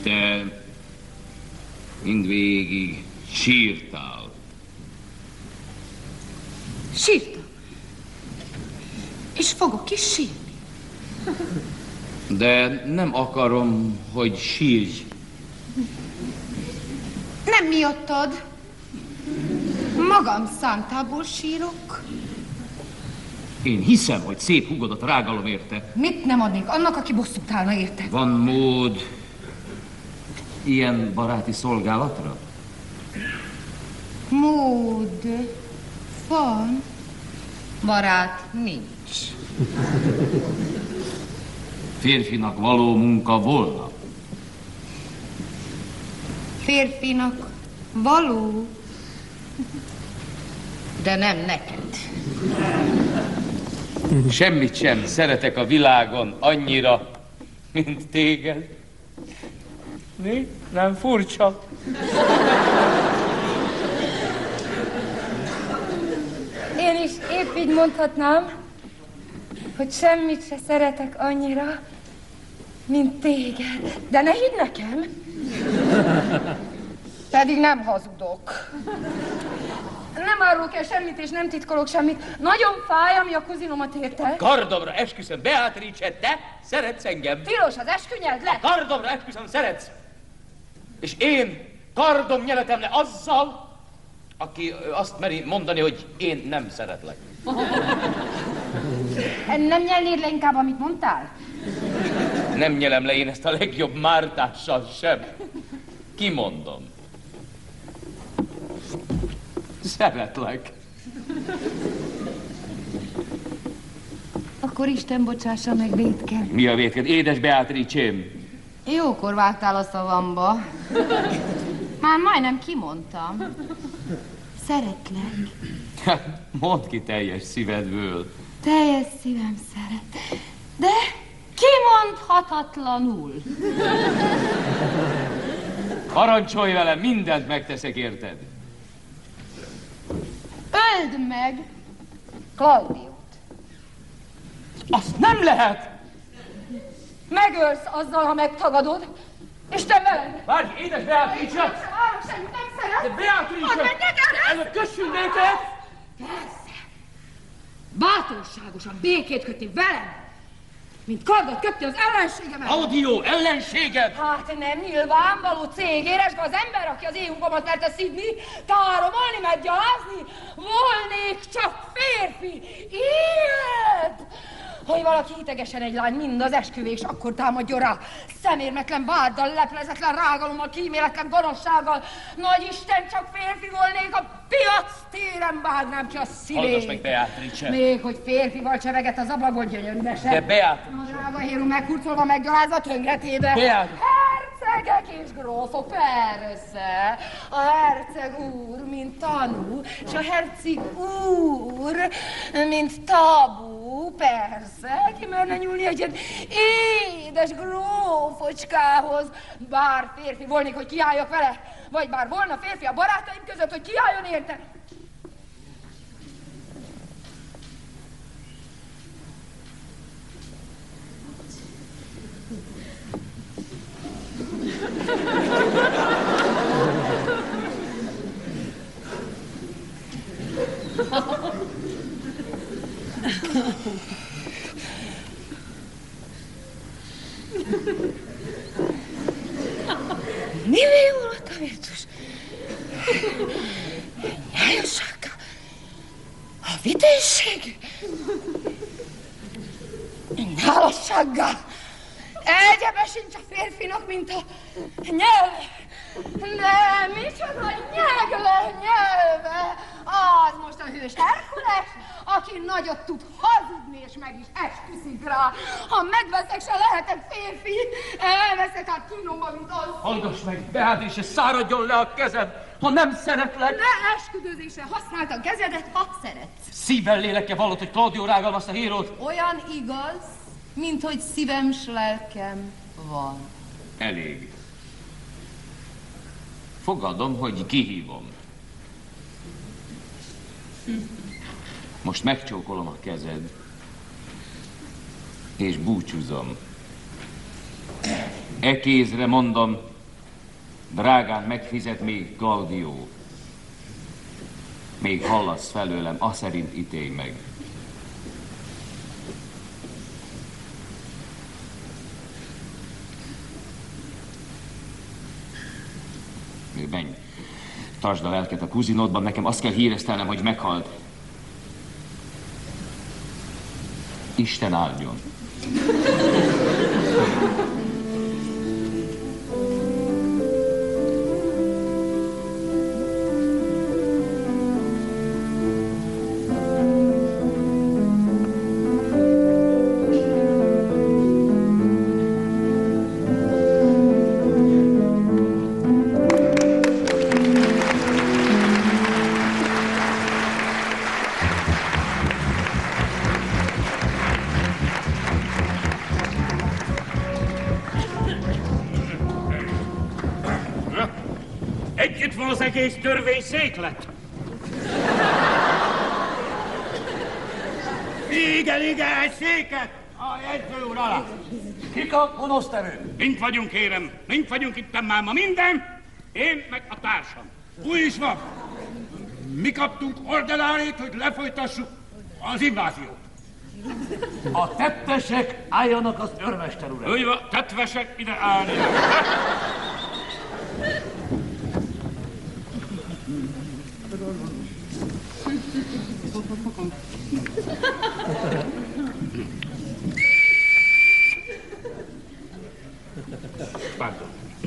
Te mindvégig sírtál. Sírtam. És fogok is sírni. De nem akarom, hogy sírj. Nem miattad. Magam szántából sírok. Én hiszem, hogy szép húgodat rágalom érte. Mit nem adnék annak, aki bosszút állna érte? Van mód ilyen baráti szolgálatra? Mód van, barát nincs. Férfinak való munka volna. Férfinak való, de nem neked. Semmit sem szeretek a világon annyira, mint téged. Mi? Nem furcsa? Én is épp így mondhatnám, hogy semmit se szeretek annyira, mint téged. De ne hidd nekem! Pedig nem hazudok. Nem árulok el semmit, és nem titkolok semmit. Nagyon fáj, ami a kuzinomat érte. Kardomra esküszöm, Beatrice, te szeretsz engem. Tilos, az eskünyeld le! Kardomra esküszöm, szeretsz. És én kardom nyeletem le azzal, aki azt meri mondani, hogy én nem szeretlek. Nem nyelnéd le inkább, amit mondtál? Nem nyelem le én ezt a legjobb mártással sem. Kimondom. Szeretlek. Akkor Isten bocsássa meg vétked. Mi a vétked? Édes Beatricém. Jókor vágtál a szavamba. Már majdnem kimondtam. Szeretlek. Mondd ki teljes szívedből. Teljes szívem szeret. De kimondhatatlanul. Parancsolj velem, mindent megteszek, érted? Öld meg Claudiót. Azt nem lehet! Megölsz azzal, ha megtagadod, és te veled. Várj, édes Beatrice! Nem várok semmit, nem szeret. De Beatrice! Előbb kössünk békét! Persze. Bátorságosan békét kötni velem, mint kardot kötni az ellenségemet. Audio, ellenséged! Hát nem nyilvánvaló cégéresbe az ember, aki az éjunkomat merte szidni, táromolni, meggyalázni. Volnék csak férfi. Ilyet! Hogy valaki hitegesen egy lány mind az esküvés, akkor támadjon rá. Szemérmetlen váddal, leplezetlen rágalommal, kíméletlen gonoszsággal. Nagy Isten, csak férfi volnék, a piac téren vágnám ki a szívét. Hallgass meg, Beatrice! Még hogy férfival cseveget az ablakon, gyönyörű mese. De Beatrice! A drága héru megkurcolva, meggyalázva tönkretébe. Beatrice! Hercegek és grófok, persze. A herceg úr, mint tanú, és a herceg úr, mint tabu, persze. Ki merne nyúlni egy ilyen édes grófocskához. Bár férfi volnék, hogy kiálljak vele, vagy bár volna férfi a barátaim között, hogy kiálljon érte. Millió volt a virtus. Nyájossága. A vitézség. Nyálassága. Egyebe sincs a férfinak, mint a nyelv. Nem, micsoda nyelve. Az most a hős Herkules, aki nagyot tud hazudni, és meg is esküszik rá. Ha megveszek, se lehetek férfi, elveszek át kínomba, mint az. Hallgass meg, Beatrice, száradjon le a kezed, ha nem szeretlek. Ne esküdőzésre használd a kezedet, ha szeretsz. Szívvel, lélekkel vallott, hogy Claudio rágalmazta a hérót. Olyan igaz, mint hogy szívem s lelkem van. Elég. Fogadom, hogy kihívom. Most megcsókolom a kezed, és búcsúzom. E kézre mondom, Drágán megfizet még Gaudió. Még hallasz felőlem, aszerint ítélj meg. Menj, tartsd a lelket a kuzinodban, nekem azt kell híresztelnem, hogy meghalt. Isten áldjon. Az egész törvényszéklet. Igen, egy széket a jegyző úr alá. Kik a gonosztevők? Mint vagyunk, kérem, mint vagyunk itt máma minden, én meg a társam. Úgy is van. Mi kaptunk ordinárit, hogy lefolytassuk az inváziót. A tettesek álljanak az őrmester uram. Úgy van, tetvesek ide állni. Pardon.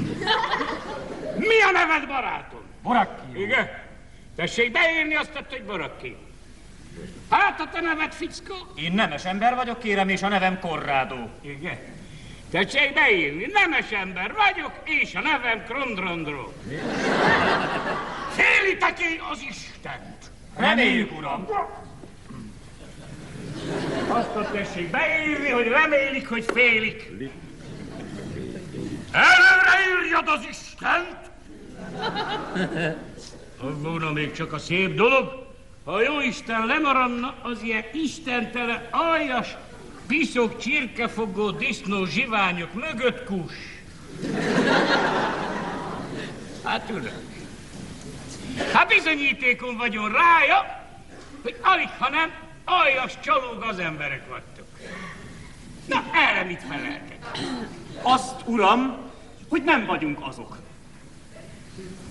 Mi a neved, barátom? Borakki. Igen? Tessék beírni azt, hogy Borakki. Hát a te neved, fickó? Én nemes ember vagyok, kérem, és a nevem Corrado. Igen? Tessék beírni, nemes ember vagyok, és a nevem Krondrondró. Félitek-e az Istent? Reméljük, uram. Azt tessék beírni, hogy remélik, hogy félik. Előre írjad az Istent! Az volna még csak a szép dolog, ha a jóisten lemaradna az ilyen istentele, aljas, piszok, csirkefogó, disznó zsiványok mögött kus. Hát uram, hát bizonyítékon vagyon rája, hogy alig, ha nem, aljas, csalóg az emberek vagytok. Na, erre mit feleltek? Azt, uram, hogy nem vagyunk azok.